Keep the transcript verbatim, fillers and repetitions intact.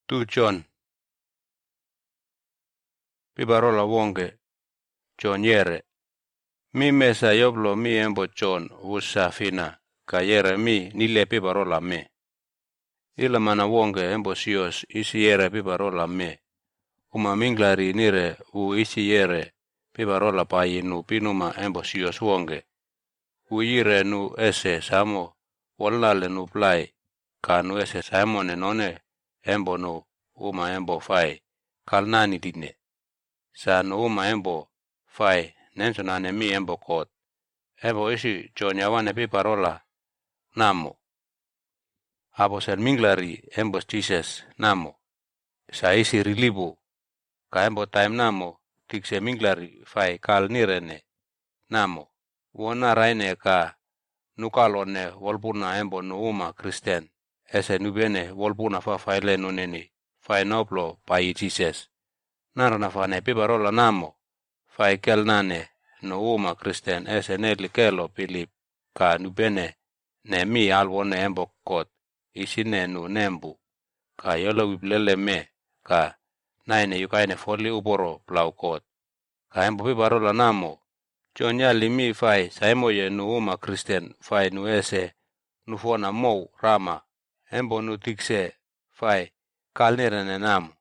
Tu John. Pibarola wonge. John yere. Mi mesa yoblo mi embo John wusa fina. Ka yere mi nile pibarola me. Ila mana wonge embo sios isi yere pibarola me. Uma minglari nire u isi yere pibarola payi nu pinuma embo sios wonge. U yire nu ese samo walale nu plai. Ka nu ese samone none embo nu uma embo fai. Kalnani dine. Sa nu uma embo fai nensonane mi embo kot. Embo isi John yawane pibarola namo. Apo ser minglari embo Jesus namo. Sa isi rilibu. Ka embo time namo tikse minglari fai kal nirene namo. Wona raine ka nukalone wolpuna embo nu uma Kristen. Ese nubene wolpuna fa faile nuneni fai noplo pai Jesus. Narana fane pibarola namo. Fai kel nane nu uma Kristen ese neli kelo pilip ka nubene ne mi alwone embo kot. Isine nu nembu. Ka yolo wiblele me. Ka naine yukaine foli uporo plau kot. Ka embo pibarola namo. John yali mi fai saimoye nu uma Kristen fai nu ese nu fona mou rama. Embo nu tikse fai kalnirene namo.